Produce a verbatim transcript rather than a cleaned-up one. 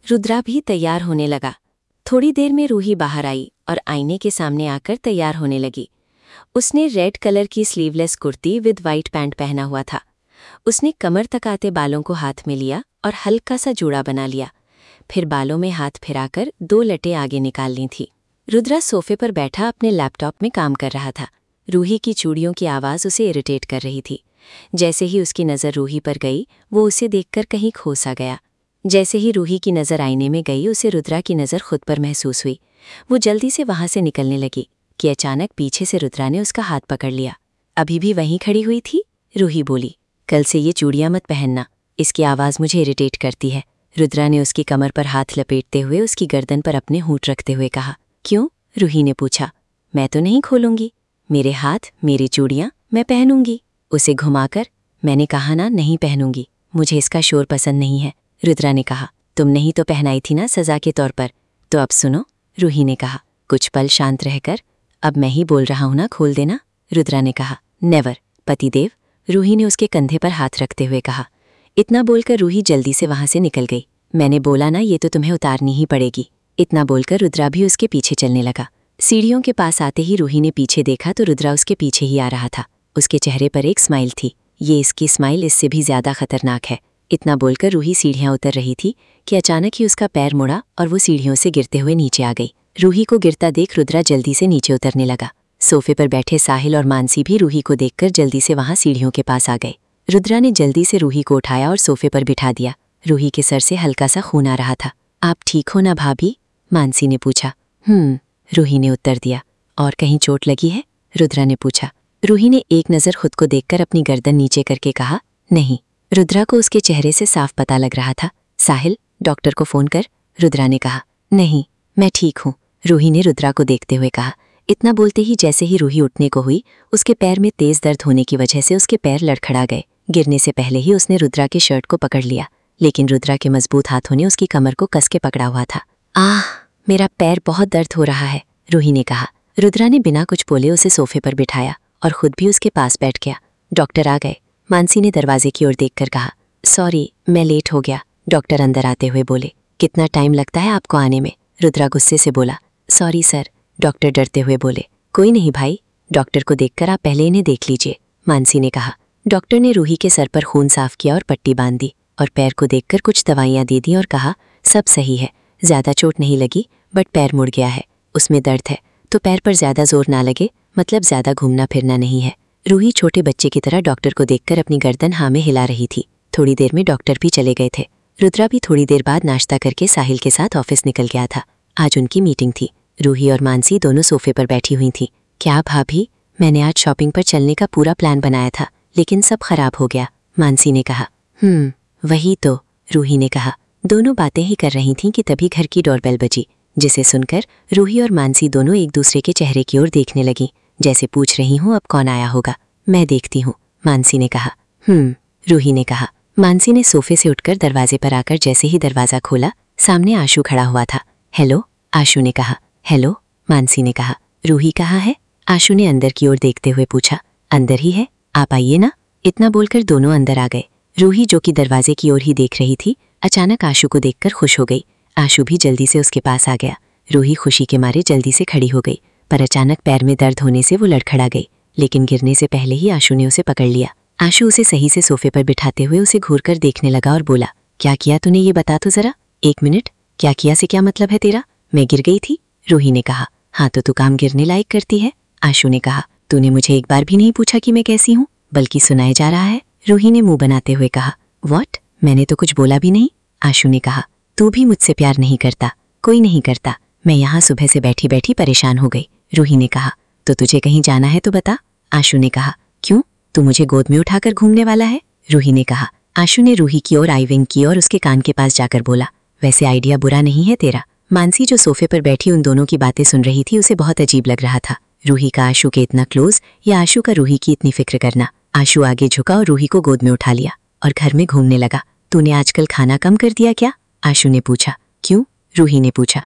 रुद्रा भी तैयार होने लगा। थोड़ी देर में रूही बाहर आई और आईने के सामने आकर तैयार होने लगी। उसने रेड कलर की sleeveless kurti with white pant पहना हुआ था। उसने कमर तक आते बालों को हाथ में लिया और हल्का सा जूड़ा बना लिया। फिर बालों में हाथ फिराकर दो लटें आगे निकाल ली थी। रुद्रा सोफे पर बैठा अपने लैपटॉप में काम कर रहा था। रूही की चूड़ियों की आवाज़ उसे इरिटेट कर रही थी। जैसे ही उसकी नज़र रूही पर गई, वो उसे देखकर कहीं खो सा गया। जैसे ही रूही की नज़र आईने में गई, उसे रुद्रा की नज़र खुद पर महसूस हुई। वो जल्दी से वहाँ से निकलने लगी कि अचानक पीछे से रुद्रा ने उसका हाथ पकड़ लिया। अभी भी वहीं खड़ी हुई थी, रूही बोली, कल से ये चूड़ियाँ मत पहनना, इसकी आवाज़ मुझे इरिटेट करती है। रुद्रा ने उसकी कमर पर हाथ लपेटते हुए उसकी गर्दन पर अपने होंठ रखते हुए कहा। क्यों? रूही ने पूछा। मैं तो नहीं खोलूंगी, मेरे हाथ, मेरी चूड़ियाँ, मैं पहनूंगी। उसे घुमाकर, मैंने कहा ना नहीं पहनूंगी, मुझे इसका शोर पसंद नहीं है। रुद्रा ने कहा। तुमने ही तो पहनाई थी ना सज़ा के तौर पर, तो अब सुनो, रूही ने कहा। कुछ पल शांत रहकर, अब मैं ही बोल रहा हूं ना, खोल देना, रुद्रा ने कहा। नेवर, पतिदेव, रूही ने उसके कंधे पर हाथ रखते हुए कहा। इतना बोलकर रूही जल्दी से वहां से निकल गई। मैंने बोला ना, ये तो तुम्हें उतारनी ही पड़ेगी। इतना बोलकर रुद्रा भी उसके पीछे चलने लगा। सीढ़ियों के पास आते ही रूही ने पीछे देखा तो रुद्रा उसके पीछे ही आ रहा था। उसके चेहरे पर एक स्माइल थी। ये इसकी स्माइल इससे भी ज्यादा खतरनाक है। इतना बोलकर रूही सीढ़ियां उतर रही थी कि अचानक ही उसका पैर मुड़ा और वो सीढ़ियों से गिरते हुए नीचे आ गई। रूही को गिरता देख रुद्रा जल्दी से नीचे उतरने लगा। सोफे पर बैठे साहिल और मानसी भी रूही को देखकर जल्दी से वहां सीढ़ियों के पास आ गए। रुद्रा ने जल्दी से रूही को उठाया और सोफे पर बिठा दिया। रूही के सर से हल्का सा खून आ रहा था। आप ठीक हो ना भाभी? मानसी ने पूछा। हम्म, रूही ने उत्तर दिया। और कहीं चोट लगी है? रुद्रा ने पूछा। रूही ने एक नज़र खुद को देखकर अपनी गर्दन नीचे करके कहा, नहीं। रुद्रा को उसके चेहरे से साफ पता लग रहा था। साहिल, डॉक्टर को फोन कर, रुद्रा ने कहा। नहीं, मैं ठीक हूँ, रूही ने रुद्रा को देखते हुए कहा। इतना बोलते ही जैसे ही रूही उठने को हुई, उसके पैर में तेज दर्द होने की वजह से उसके पैर लड़खड़ा गए। गिरने से पहले ही उसने रुद्रा के शर्ट को पकड़ लिया, लेकिन रुद्रा के मजबूत हाथों ने उसकी कमर को कस के पकड़ा हुआ था। आह, मेरा पैर बहुत दर्द हो रहा है, रूही ने कहा। रुद्रा ने बिना कुछ बोले उसे सोफे पर बिठाया और खुद भी उसके पास बैठ गया। डॉक्टर आ गए, मानसी ने दरवाजे की ओर देखकर कहा। सॉरी, मैं लेट हो गया, डॉक्टर अंदर आते हुए बोले। कितना टाइम लगता है आपको आने में? रुद्रा गुस्से से बोला। सॉरी सर, डॉक्टर डरते हुए बोले। कोई नहीं भाई, डॉक्टर को देखकर आप पहले इन्हें देख लीजिए, मानसी ने कहा। डॉक्टर ने रूही के सर पर खून साफ किया और पट्टी बांध दी और पैर को देखकर कुछ दवाइयाँ दे दी और कहा, सब सही है, ज्यादा चोट नहीं लगी, बट पैर मुड़ गया है, उसमें दर्द है, तो पैर पर ज्यादा जोर ना लगे, मतलब ज्यादा घूमना फिरना नहीं है। रूही छोटे बच्चे की तरह डॉक्टर को देखकर अपनी गर्दन हाँ में हिला रही थी। थोड़ी देर में डॉक्टर भी चले गए थे। रुद्रा भी थोड़ी देर बाद नाश्ता करके साहिल के साथ ऑफिस निकल गया था। आज उनकी मीटिंग थी। रूही और मानसी दोनों सोफे पर बैठी हुई थी। क्या भाभी, मैंने आज शॉपिंग पर चलने का पूरा प्लान बनाया था, लेकिन सब खराब हो गया, मानसी ने कहा। हम्म, वही तो, रूही ने कहा। दोनों बातें ही कर रही थीं कि तभी घर की डोरबेल बजी, जिसे सुनकर रूही और मानसी दोनों एक दूसरे के चेहरे की ओर देखने लगी, जैसे पूछ रही हूँ अब कौन आया होगा। मैं देखती हूँ, मानसी ने कहा। हम्म, रूही ने कहा। मानसी ने सोफे से उठकर दरवाजे पर आकर जैसे ही दरवाज़ा खोला, सामने आशु खड़ा हुआ था। हेलो, आशु ने कहा। हेलो, मानसी ने कहा। रूही कहाँ है? आशु ने अंदर की ओर देखते हुए पूछा। अंदर ही है, आप आइए ना। इतना बोलकर दोनों अंदर आ गए। रूही, जो कि दरवाजे की ओर ही देख रही थी, अचानक आशु को देखकर खुश हो गई। आशु भी जल्दी से उसके पास आ गया। रूही खुशी के मारे जल्दी से खड़ी हो गई, पर अचानक पैर में दर्द होने से वो लड़खड़ा गई, लेकिन गिरने से पहले ही आशु ने उसे पकड़ लिया। आशु उसे सही से सोफे पर बिठाते हुए उसे घूर कर देखने लगा और बोला, क्या किया तूने, ये बता तो जरा। एक मिनट, क्या किया से क्या मतलब है तेरा? मैं गिर गई थी, रूही ने कहा। हाँ तो तू काम गिरने लायक करती है, आशु ने कहा। तूने मुझे एक बार भी नहीं पूछा कि मैं कैसी हूँ, बल्कि सुनाए जा रहा है, रूही ने मुंह बनाते हुए कहा। व्हाट? मैंने तो कुछ बोला भी नहीं, आशु ने कहा। तू भी मुझसे प्यार नहीं करता? कोई नहीं करता, मैं यहाँ सुबह से बैठी बैठी परेशान हो गई, रूही ने कहा। तो तुझे कहीं जाना है तो बता, आशु ने कहा। क्यों, तू मुझे गोद में उठाकर घूमने वाला है, रूही ने कहा। आशु ने रूही की ओर आई विंक की और उसके कान के पास जाकर बोला, वैसे आइडिया बुरा नहीं है तेरा। मानसी, जो सोफे पर बैठी उन दोनों की बातें सुन रही थी, उसे बहुत अजीब लग रहा था। रूही का आशु के इतना क्लोज या आशु का रूही की इतनी फिक्र करना। आशु आगे झुका और रूही को गोद में उठा लिया और घर में घूमने लगा। तूने आजकल खाना कम कर दिया क्या, आशु ने पूछा। क्यों, रूही ने पूछा।